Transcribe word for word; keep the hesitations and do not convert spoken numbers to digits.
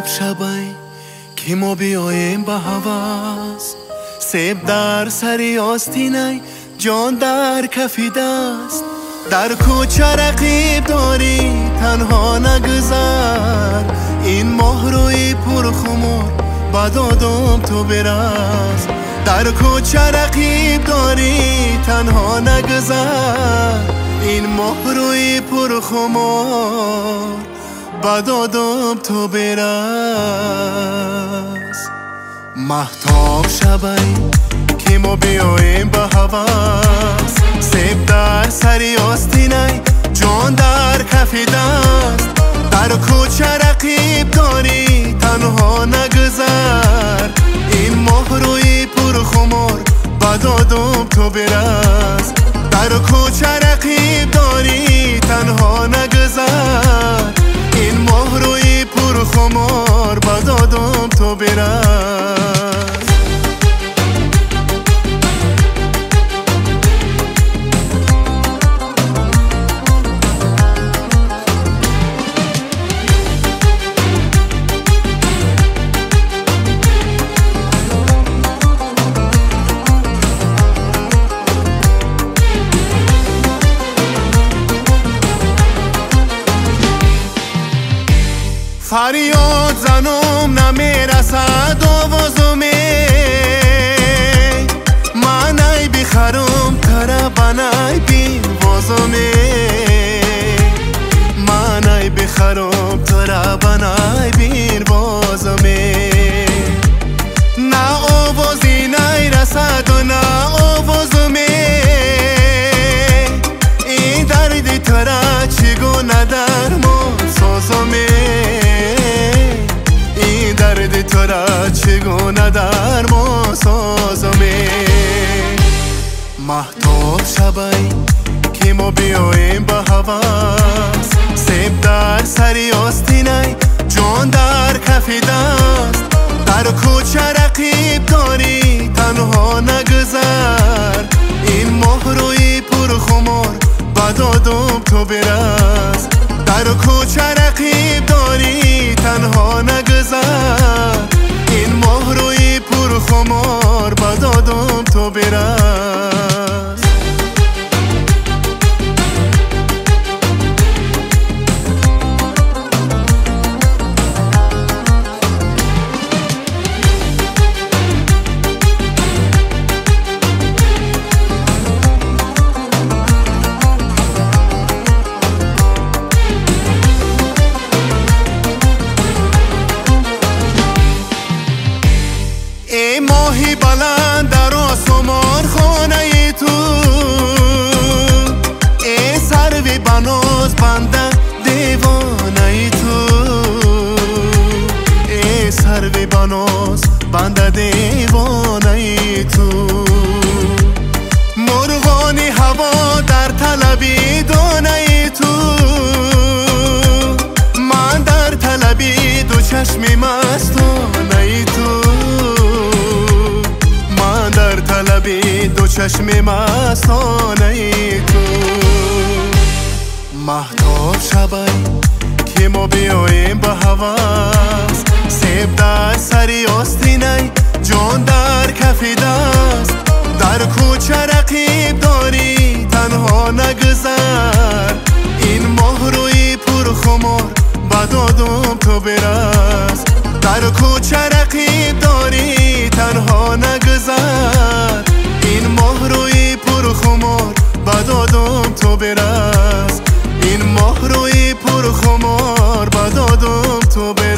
مهتاب شبای که ما بیاییم به هواس، سیب در سری آستینای جان در کفی دست. در کوچه رقیب داری تنها نگذر، این ماه روی پر خمار با دادم تو برس. در کوچه رقیب داری تنها نگذر، این ماه روی پر خمار با دادم تو برس. مهتاب شبای که ما بیاییم به هواس، سیب در سری آستینای جان در کفی دست. در کوچه رقیب داری تنها نگذر، این ماه روی پر خمار با دادم تو برس. در کوچه رقیب داری تنها نگذر، این ماه روی پر خمار با دادم تو برس. فریاد زنم نمیرسد آوازمه، منای بخرم ترابنای بین وازمه. منای بخرم ترابنای بین وازمه. نه آوازی نیرسد و نه آوازمه، این دردی ترا چگونه درمان سازمه. درد تو را چگونه درمان سازمه. مهتاب شبای که ما بیاییم به هواس، سیب در سری آستینای جان در کفی دست. در کوچه رقیب داری تنها نگذر، این ماه روی پر خمار با دادم تو برس. در کوچه رقیب داری تنها نگذر، این ماه روی پر خمار با دادم تو برس. ای ماهی بلند در آسمان خانه تو، ای سروی بناز بنده دیوانه تو. ای سروی بناز بنده دیوانه تو. مرغانی هوا در طلبی دانه تو، من در طلبی دو چشمی مستانه تو. در طلبی دو چشم مستانه تو. مهتاب شبای که ما بیاییم به هواس، سیب در سری آستینای جان در کفی دست. در کوچه رقیب داری تنها نگذر، این ماه روی پر خمار با دادم تو برس. در کوچه رقیب داری تنها نگذر، این ماه روی پر خمار با دادم تو برس. این ماه روی پر خمار با دادم تو برس.